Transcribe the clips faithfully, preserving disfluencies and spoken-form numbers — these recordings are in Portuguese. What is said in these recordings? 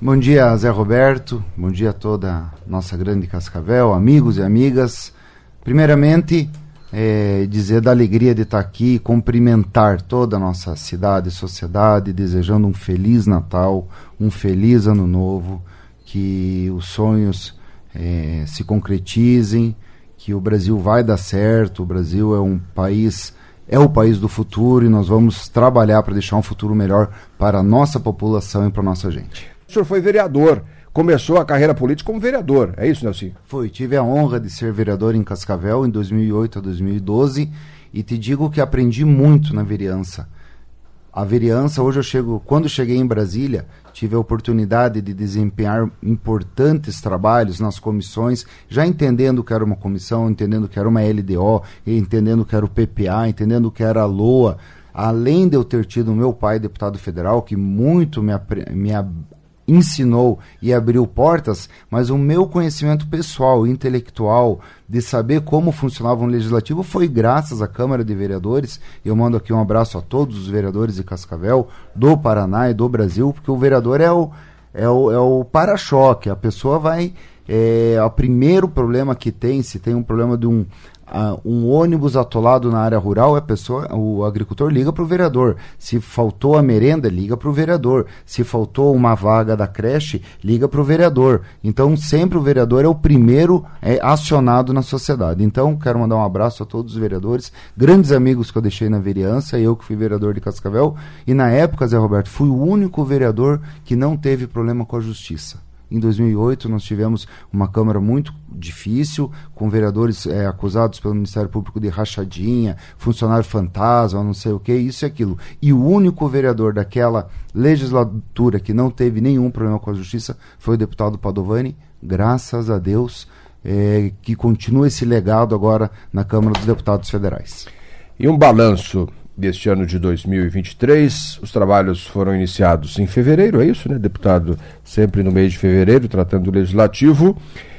Bom dia, Zé Roberto, bom dia a toda a nossa grande Cascavel, amigos e amigas. Primeiramente, é, dizer da alegria de estar aqui, cumprimentar toda a nossa cidade e sociedade, desejando um feliz Natal, um feliz Ano Novo, que os sonhos é, se concretizem, que o Brasil vai dar certo. O Brasil é um país, é o país do futuro, e nós vamos trabalhar para deixar um futuro melhor para a nossa população e para a nossa gente. O senhor foi vereador, começou a carreira política como vereador, é isso, Nelsinho? Foi, tive a honra de ser vereador em Cascavel em dois mil e oito a dois mil e doze, e te digo que aprendi muito na vereança. A vereança, hoje eu chego, quando cheguei em Brasília, tive a oportunidade de desempenhar importantes trabalhos nas comissões, já entendendo que era uma comissão, entendendo que era uma L D O, entendendo que era o P P A, entendendo que era a LOA, além de eu ter tido o meu pai, deputado federal, que muito me, me ensinou e abriu portas, mas o meu conhecimento pessoal, intelectual, de saber como funcionava um legislativo foi graças à Câmara de Vereadores. Eu mando aqui um abraço a todos os vereadores de Cascavel, do Paraná e do Brasil, porque o vereador é o, é o, é o para-choque. A pessoa vai... É, o primeiro problema que tem, se tem um problema de um, uh, um ônibus atolado na área rural, a pessoa, o agricultor liga para o vereador. Se faltou a merenda, liga para o vereador. Se faltou uma vaga da creche, liga para o vereador. Então sempre o vereador é o primeiro é, acionado na sociedade. Então quero mandar um abraço a todos os vereadores, grandes amigos que eu deixei na vereança, eu que fui vereador de Cascavel, e na época, Zé Roberto, fui o único vereador que não teve problema com a justiça. Em dois mil e oito nós tivemos uma Câmara muito difícil, com vereadores é, acusados pelo Ministério Público de rachadinha, funcionário fantasma, não sei o que, isso e aquilo. E o único vereador daquela legislatura que não teve nenhum problema com a justiça foi o deputado Padovani, graças a Deus, é, que continua esse legado agora na Câmara dos Deputados Federais. E um balanço deste ano de dois mil e vinte e três, os trabalhos foram iniciados em fevereiro, é isso, né, deputado? Sempre no mês de fevereiro, tratando do Legislativo.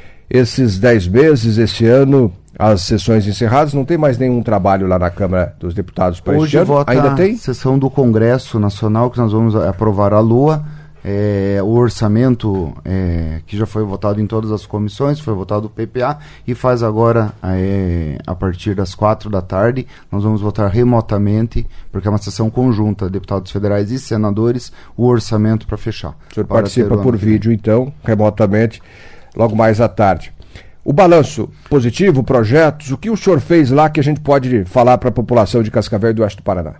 Esses dez meses, esse ano, as sessões encerradas, não tem mais nenhum trabalho lá na Câmara dos Deputados para este ano? Hoje ainda tem? A sessão do Congresso Nacional, que nós vamos aprovar a LOA, É, o orçamento é, que já foi votado em todas as comissões, foi votado o P P A, e faz agora, é, a partir das quatro da tarde, nós vamos votar remotamente, porque é uma sessão conjunta, deputados federais e senadores, o orçamento para fechar. O senhor participa por vídeo, então, remotamente, logo mais à tarde. O balanço positivo, projetos, o que o senhor fez lá que a gente pode falar para a população de Cascavel e do Oeste do Paraná?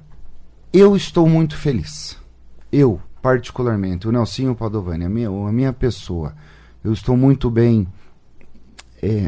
Eu estou muito feliz. Eu, particularmente, o Nelsinho Padovani, a minha, a minha pessoa, eu estou muito bem é,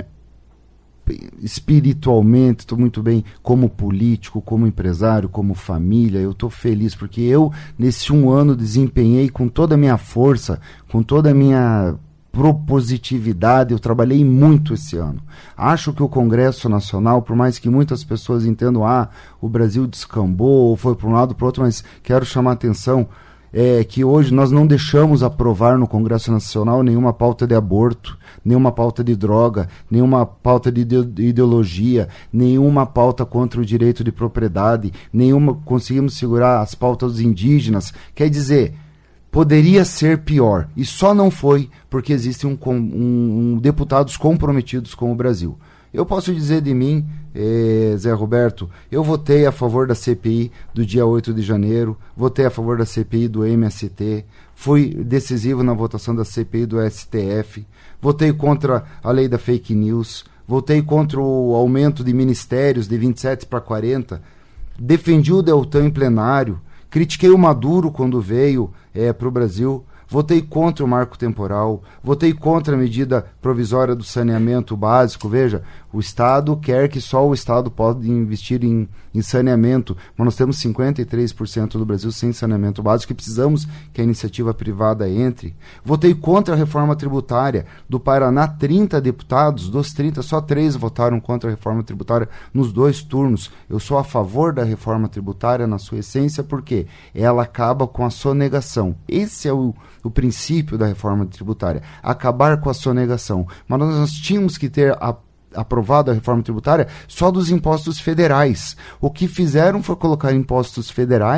espiritualmente, estou muito bem como político, como empresário, como família. Eu estou feliz porque eu, nesse um ano, desempenhei com toda a minha força, com toda a minha propositividade, eu trabalhei muito esse ano. Acho que o Congresso Nacional, por mais que muitas pessoas entendam, ah, o Brasil descambou, ou foi para um lado para o outro, mas quero chamar a atenção, é que hoje nós não deixamos aprovar no Congresso Nacional nenhuma pauta de aborto, nenhuma pauta de droga, nenhuma pauta de ideologia, nenhuma pauta contra o direito de propriedade, nenhuma, conseguimos segurar as pautas dos indígenas. Quer dizer, poderia ser pior, e só não foi porque existem um, um, um deputados comprometidos com o Brasil. Eu posso dizer de mim, eh, Zé Roberto, eu votei a favor da C P I do dia oito de janeiro, votei a favor da C P I do M S T, fui decisivo na votação da C P I do S T F, votei contra a lei da fake news, votei contra o aumento de ministérios de vinte e sete para quarenta, defendi o Deltan em plenário, critiquei o Maduro quando veio eh, para o Brasil, votei contra o marco temporal, votei contra a medida provisória do saneamento básico. Veja, o Estado quer que só o Estado pode investir em, em saneamento, mas nós temos cinquenta e três por cento do Brasil sem saneamento básico e precisamos que a iniciativa privada entre. Votei contra a reforma tributária. Do Paraná, trinta deputados, dos trinta, só três votaram contra a reforma tributária nos dois turnos. Eu sou a favor da reforma tributária na sua essência porque ela acaba com a sonegação. Esse é o o princípio da reforma tributária, acabar com a sonegação. Mas nós, nós tínhamos que ter a, aprovado a reforma tributária só dos impostos federais. O que fizeram foi colocar impostos federais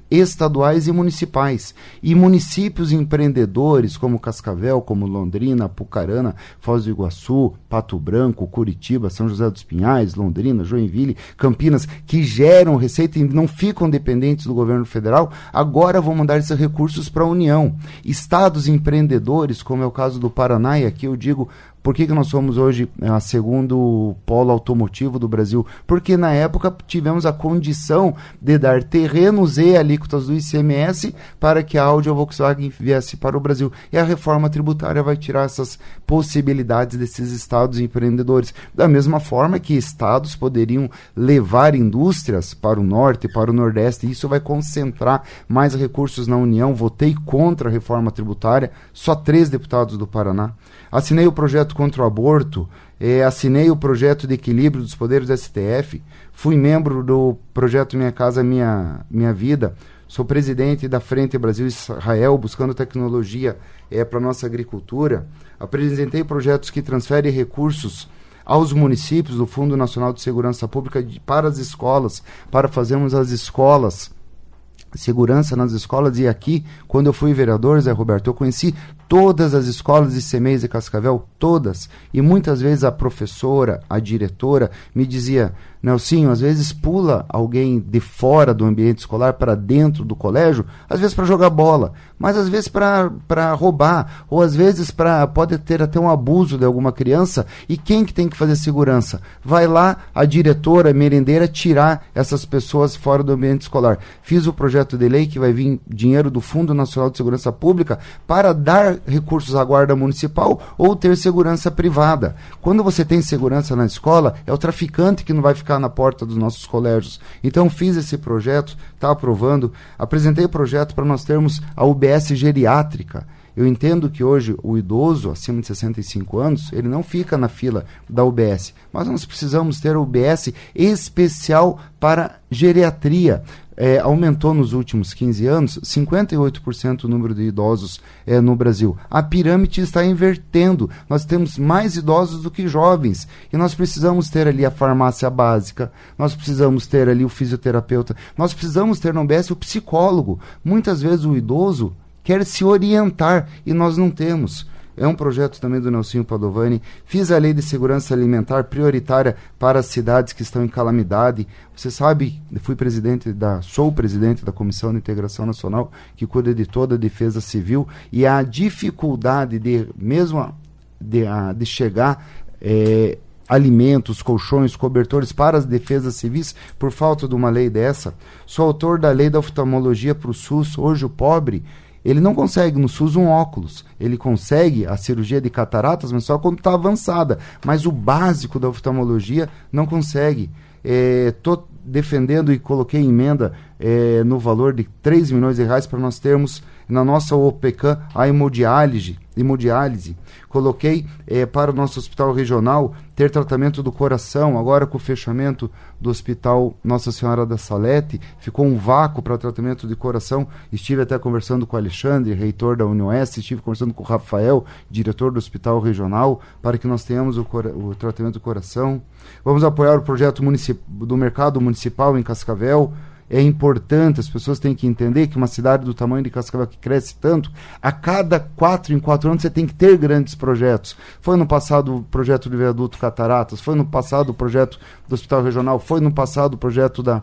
estaduais e municipais. E municípios empreendedores como Cascavel, como Londrina, Apucarana, Foz do Iguaçu, Pato Branco, Curitiba, São José dos Pinhais, Londrina, Joinville, Campinas, que geram receita e não ficam dependentes do governo federal, agora vão mandar esses recursos para a União. Estados empreendedores, como é o caso do Paraná, e aqui eu digo, por que, que nós somos hoje a segundo polo automotivo do Brasil? Porque na época tivemos a condição de dar terrenos e alíquotas do I C M S para que a Audi e a Volkswagen viesse para o Brasil. E a reforma tributária vai tirar essas possibilidades desses estados empreendedores. Da mesma forma que estados poderiam levar indústrias para o norte, para o nordeste, e isso vai concentrar mais recursos na União. Votei contra a reforma tributária, só três deputados do Paraná. Assinei o projeto contra o aborto, eh, assinei o projeto de equilíbrio dos poderes do S T F, fui membro do projeto Minha Casa Minha, Minha Vida, sou presidente da Frente Brasil-Israel, buscando tecnologia eh, para a nossa agricultura, apresentei projetos que transferem recursos aos municípios do Fundo Nacional de Segurança Pública de, para as escolas, para fazermos as escolas, segurança nas escolas. E aqui, quando eu fui vereador, Zé Roberto, eu conheci todas as escolas de Semeias e Cascavel, todas, e muitas vezes a professora, a diretora, me dizia: Nelsinho, às vezes pula alguém de fora do ambiente escolar para dentro do colégio, às vezes para jogar bola, mas às vezes para roubar, ou às vezes para pode ter até um abuso de alguma criança, e quem que tem que fazer segurança? Vai lá a diretora, a merendeira, tirar essas pessoas fora do ambiente escolar. Fiz o projeto de lei que vai vir dinheiro do Fundo Nacional de Segurança Pública para dar recursos à guarda municipal ou ter segurança privada. Quando você tem segurança na escola, é o traficante que não vai ficar na porta dos nossos colégios. Então fiz esse projeto, está aprovando, apresentei o projeto para nós termos a U B S geriátrica. Eu entendo que hoje o idoso acima de sessenta e cinco anos, ele não fica na fila da U B S, mas nós precisamos ter a U B S especial para geriatria. É, aumentou nos últimos quinze anos cinquenta e oito por cento o número de idosos é, no Brasil. A pirâmide está invertendo. Nós temos mais idosos do que jovens. E nós precisamos ter ali a farmácia básica, nós precisamos ter ali o fisioterapeuta, nós precisamos ter no U B S o psicólogo. Muitas vezes o idoso quer se orientar e nós não temos. É um projeto também do Nelsinho Padovani. Fiz a lei de segurança alimentar prioritária para as cidades que estão em calamidade. Você sabe, fui presidente da, sou presidente da Comissão de Integração Nacional, que cuida de toda a defesa civil, e a dificuldade de, mesmo de, a, de chegar é, alimentos, colchões, cobertores para as defesas civis, por falta de uma lei dessa. Sou autor da lei da oftalmologia para o SUS. Hoje o pobre, ele não consegue no SUS um óculos, ele consegue a cirurgia de cataratas, mas só quando está avançada, mas o básico da oftalmologia não consegue. Estou é, defendendo e coloquei emenda é, no valor de três milhões de reais para nós termos na nossa O P C A a hemodiálise. hemodiálise. Coloquei é, para o nosso hospital regional ter tratamento do coração. Agora, com o fechamento do hospital Nossa Senhora da Salete, ficou um vácuo para tratamento de coração. Estive até conversando com o Alexandre, reitor da Unioeste, estive conversando com o Rafael, diretor do hospital regional, para que nós tenhamos o, cora- o tratamento do coração. Vamos apoiar o projeto municip- do mercado municipal em Cascavel. É importante, as pessoas têm que entender que uma cidade do tamanho de Cascavel, que cresce tanto, a cada quatro em quatro anos você tem que ter grandes projetos. Foi no passado o projeto do viaduto Cataratas, foi no passado o projeto do Hospital Regional, foi no passado o projeto da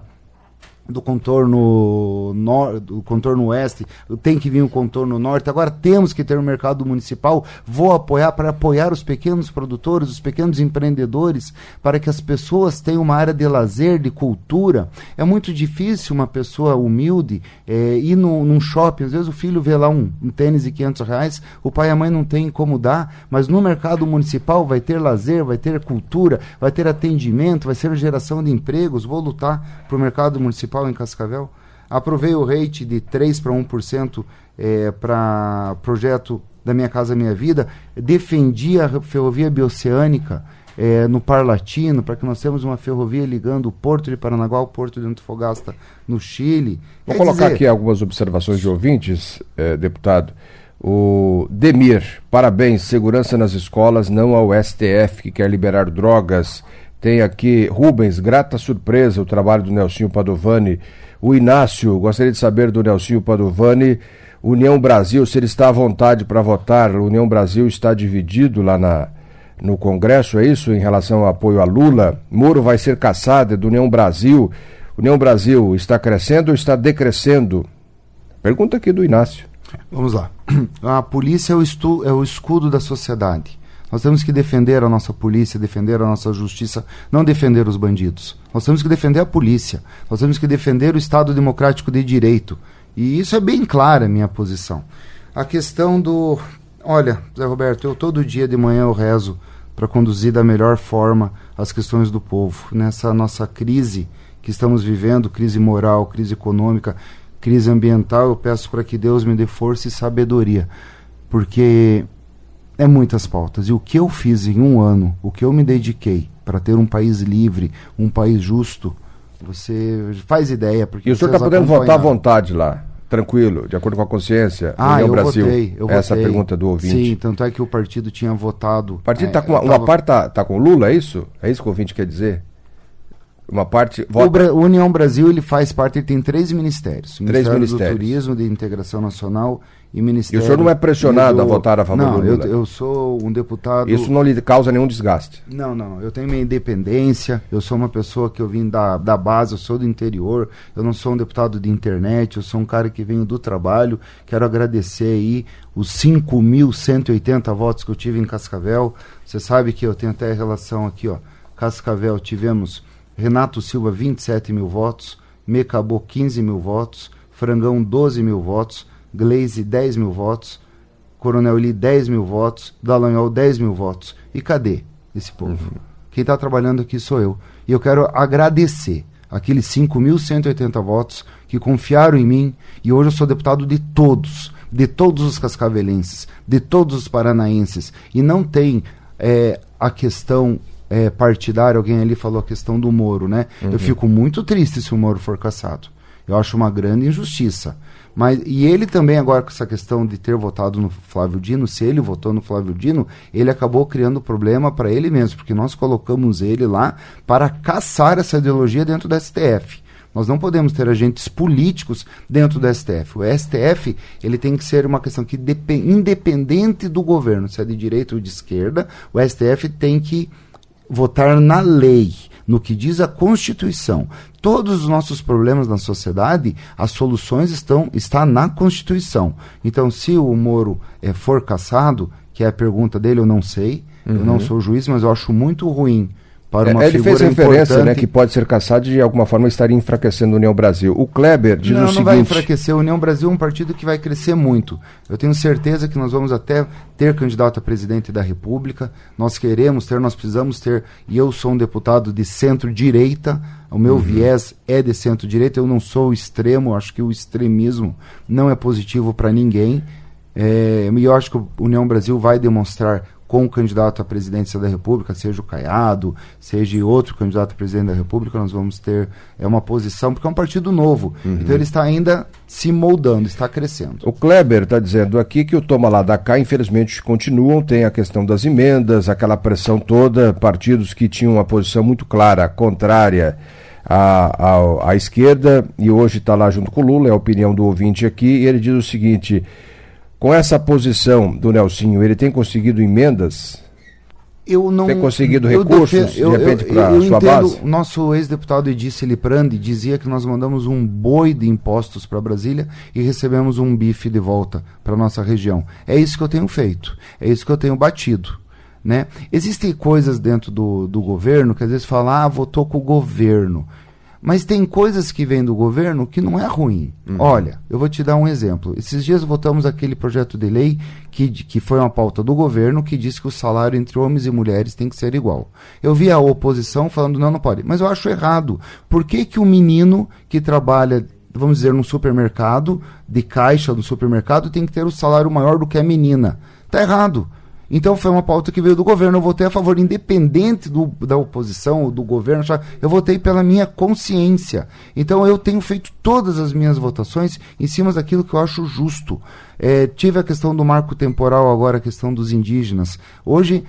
do contorno nor, do contorno oeste, tem que vir o contorno norte. Agora temos que ter um mercado municipal. Vou apoiar para apoiar os pequenos produtores, os pequenos empreendedores, para que as pessoas tenham uma área de lazer, de cultura. É muito difícil uma pessoa humilde é, ir no, num shopping. Às vezes o filho vê lá um, um tênis de quinhentos reais, o pai e a mãe não tem como dar, mas no mercado municipal vai ter lazer, vai ter cultura, vai ter atendimento, vai ser geração de empregos. Vou lutar para o mercado municipal em Cascavel. Aprovei o rate de três para um por cento é, para projeto da Minha Casa Minha Vida. Defendi a ferrovia bioceânica é, no Parlatino, para que nós tenhamos uma ferrovia ligando o Porto de Paranaguá ao Porto de Antofagasta, no Chile. Vou Quer colocar dizer... aqui algumas observações de ouvintes, eh, deputado. O Demir, parabéns, segurança nas escolas, não ao S T F que quer liberar drogas. Tem aqui Rubens, grata surpresa o trabalho do Nelsinho Padovani. O Inácio, gostaria de saber do Nelsinho Padovani, União Brasil, se ele está à vontade para votar. União Brasil está dividido lá na, no Congresso, é isso, em relação ao apoio a Lula? Moro vai ser caçado, é do União Brasil. União Brasil está crescendo ou está decrescendo? Pergunta aqui do Inácio. Vamos lá. A polícia é o, estu, é o escudo da sociedade. Nós temos que defender a nossa polícia, defender a nossa justiça, não defender os bandidos. Nós temos que defender a polícia. Nós temos que defender o Estado democrático de direito. E isso é bem clara a minha posição. A questão do... Olha, Zé Roberto, eu todo dia de manhã eu rezo para conduzir da melhor forma as questões do povo. Nessa nossa crise que estamos vivendo, crise moral, crise econômica, crise ambiental, eu peço para que Deus me dê força e sabedoria. Porque é muitas pautas. E o que eu fiz em um ano, o que eu me dediquei para ter um país livre, um país justo... Você faz ideia. Porque e o senhor está podendo votar à vontade lá, tranquilo, de acordo com a consciência, ah, União eu Brasil? Votei, eu Essa votei. é a pergunta do ouvinte. Sim, tanto é que o partido tinha votado. O partido está é, com uma, tava... uma parte está tá com Lula, é isso? É isso que o ouvinte quer dizer? Uma parte... Vota... O Bra... União Brasil, ele faz parte, ele tem três ministérios. Três Ministério ministérios. do Turismo, de Integração Nacional e Ministério... E o senhor não é pressionado do... a votar a favor não, do Lula? Eu, eu sou um deputado... Isso não lhe causa nenhum desgaste? Não, não. Eu tenho minha independência, eu sou uma pessoa que eu vim da, da base, eu sou do interior, eu não sou um deputado de internet, eu sou um cara que venho do trabalho. Quero agradecer aí os cinco mil cento e oitenta votos que eu tive em Cascavel. Você sabe que eu tenho até relação aqui, ó. Cascavel, tivemos Renato Silva, vinte e sete mil votos, Mecabô, quinze mil votos, Frangão, doze mil votos, Gleise, dez mil votos, Coronel Eli, dez mil votos, Dallagnol, dez mil votos. E cadê esse povo? Uhum. Quem está trabalhando aqui sou eu. E eu quero agradecer aqueles cinco mil cento e oitenta votos que confiaram em mim, e hoje eu sou deputado de todos, de todos os cascavelenses, de todos os paranaenses. E não tem é, a questão é, partidária, alguém ali falou a questão do Moro, né? Uhum. Eu fico muito triste se o Moro for cassado. Eu acho uma grande injustiça. Mas, e ele também, agora com essa questão de ter votado no Flávio Dino, se ele votou no Flávio Dino, ele acabou criando problema para ele mesmo, porque nós colocamos ele lá para caçar essa ideologia dentro do S T F. Nós não podemos ter agentes políticos dentro do S T F. O S T F, ele tem que ser uma questão que, independente do governo, se é de direita ou de esquerda, o S T F tem que votar na lei, no que diz a Constituição. Todos os nossos problemas na sociedade, as soluções estão está na Constituição. Então, se o Moro é, for cassado, que é a pergunta dele, eu não sei, uhum. eu não sou juiz, mas eu acho muito ruim para uma é, ele figura fez referência, importante... né, que pode ser cassado e de alguma forma estaria enfraquecendo a União Brasil. O Kleber diz não, o não seguinte... Não vai enfraquecer. A União Brasil é um partido que vai crescer muito. Eu tenho certeza que nós vamos até ter candidato a presidente da República. Nós queremos ter, nós precisamos ter... E eu sou um deputado de centro-direita. O meu uhum. viés é de centro-direita. Eu não sou extremo. Acho que o extremismo não é positivo para ninguém. É, e eu acho que a União Brasil vai demonstrar... com o candidato à presidência da República, seja o Caiado, seja outro candidato a presidente da República, nós vamos ter é uma posição, porque é um partido novo. Uhum. Então ele está ainda se moldando, está crescendo. O Kleber está dizendo aqui que o toma lá da cá, infelizmente, continuam, tem a questão das emendas, aquela pressão toda, partidos que tinham uma posição muito clara, contrária à, à, à esquerda, e hoje está lá junto com o Lula, é a opinião do ouvinte aqui, e ele diz o seguinte... Com essa posição do Nelsinho, ele tem conseguido emendas? Eu não, tem conseguido recursos, defendo, eu, de repente, para a sua entendo, base? O nosso ex-deputado Edício Liprandi dizia que nós mandamos um boi de impostos para Brasília e recebemos um bife de volta para a nossa região. É isso que eu tenho feito, é isso que eu tenho batido. Né? Existem coisas dentro do, do governo que às vezes falam, ah, votou com o governo. Mas tem coisas que vêm do governo que não é ruim. Uhum. Olha, eu vou te dar um exemplo. Esses dias votamos aquele projeto de lei que, que foi uma pauta do governo que diz que o salário entre homens e mulheres tem que ser igual. Eu vi a oposição falando, não, não pode. Mas eu acho errado. Por que que o menino que trabalha, vamos dizer, num supermercado, de caixa do supermercado, tem que ter o salário maior do que a menina? Tá errado. Então foi uma pauta que veio do governo, eu votei a favor, independente do, da oposição ou do governo, eu votei pela minha consciência. Então eu tenho feito todas as minhas votações em cima daquilo que eu acho justo. É, tive a questão do marco temporal, agora a questão dos indígenas. Hoje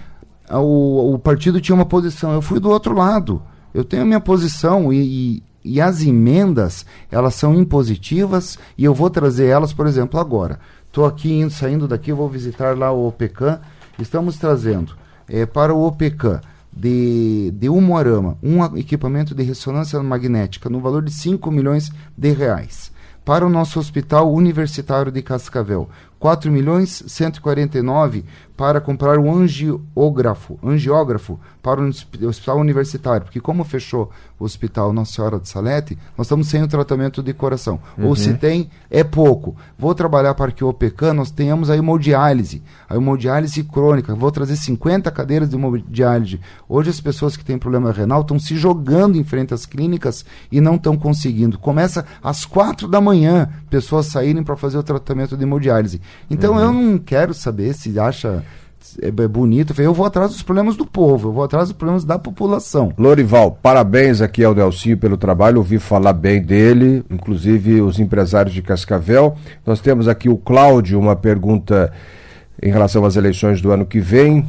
o, o partido tinha uma posição, eu fui do outro lado. Eu tenho a minha posição e, e, e as emendas, elas são impositivas e eu vou trazer elas, por exemplo, agora. Estou aqui indo, saindo daqui, vou visitar lá o OPECAM. Estamos trazendo é, para o OPECAM de, de Umuarama um equipamento de ressonância magnética no valor de cinco milhões de reais. Para o nosso hospital universitário de Cascavel, quatro milhões cento e quarenta e nove para comprar um angiógrafo, angiógrafo para o hospital universitário, porque como fechou o hospital Nossa Senhora de Salete, nós estamos sem o tratamento de coração. Uhum. Ou se tem, é pouco. Vou trabalhar para que o OPECAM nós tenhamos a hemodiálise, a hemodiálise crônica. Vou trazer cinquenta cadeiras de hemodiálise. Hoje as pessoas que têm problema renal estão se jogando em frente às clínicas e não estão conseguindo. Começa às quatro da manhã, pessoas saírem para fazer o tratamento de hemodiálise. Então uhum. eu não quero saber se acha é bonito, eu vou atrás dos problemas do povo, eu vou atrás dos problemas da população. Lorival, parabéns aqui ao Nelsinho pelo trabalho, ouvi falar bem dele, inclusive os empresários de Cascavel. Nós temos aqui o Cláudio, uma pergunta em relação às eleições do ano que vem.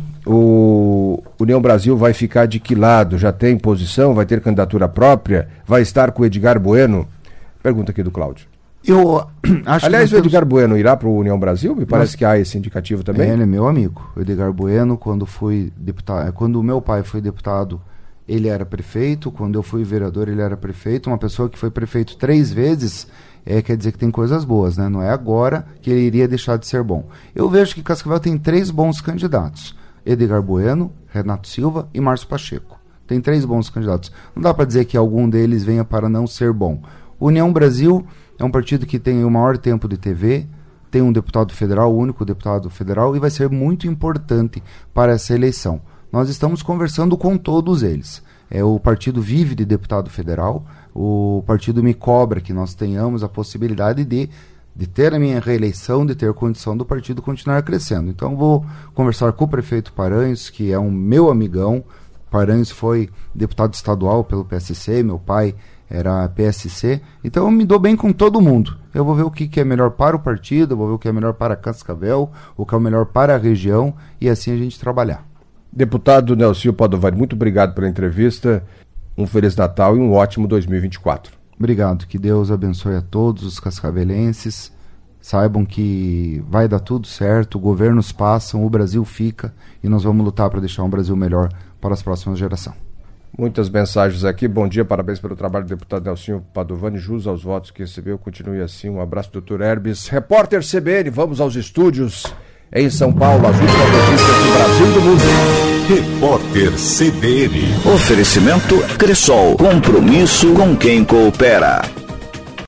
O União Brasil vai ficar de que lado? Já tem posição? Vai ter candidatura própria? Vai estar com o Edgar Bueno? Pergunta aqui do Cláudio. Eu acho Aliás, que o Edgar temos... Bueno irá para o União Brasil? Me parece Nós... que há esse indicativo também. É, ele é meu amigo. O Edgar Bueno, quando fui deputado, quando o meu pai foi deputado, ele era prefeito. Quando eu fui vereador, ele era prefeito. Uma pessoa que foi prefeito três vezes, é, quer dizer que tem coisas boas, né? Não é agora que ele iria deixar de ser bom. Eu vejo que Cascavel tem três bons candidatos. Edgar Bueno, Renato Silva e Márcio Pacheco. Tem três bons candidatos. Não dá para dizer que algum deles venha para não ser bom. União Brasil é um partido que tem o maior tempo de T V, tem um deputado federal, o único deputado federal, e vai ser muito importante para essa eleição. Nós estamos conversando com todos eles. É, o partido vive de deputado federal, o partido me cobra que nós tenhamos a possibilidade de, de ter a minha reeleição, de ter condição do partido continuar crescendo. Então vou conversar com o prefeito Paranhos, que é um meu amigão. Paranhos foi deputado estadual pelo P S C, meu pai era P S C, então eu me dou bem com todo mundo. Eu vou ver o que, que é melhor para o partido, eu vou ver o que é melhor para Cascavel, o que é melhor para a região, e assim a gente trabalhar. Deputado Nelsinho Padovani, muito obrigado pela entrevista, um Feliz Natal e um ótimo dois mil e vinte e quatro. Obrigado, que Deus abençoe a todos os cascavelenses, saibam que vai dar tudo certo, governos passam, o Brasil fica, e nós vamos lutar para deixar um Brasil melhor para as próximas gerações. Muitas mensagens aqui, bom dia, parabéns pelo trabalho do deputado Nelsinho Padovani, jus aos votos que recebeu, continue assim, um abraço, doutor Herbes. Repórter C B N, vamos aos estúdios em São Paulo, as últimas notícias do Brasil e do mundo. Repórter C B N. Oferecimento Cressol, compromisso com quem coopera.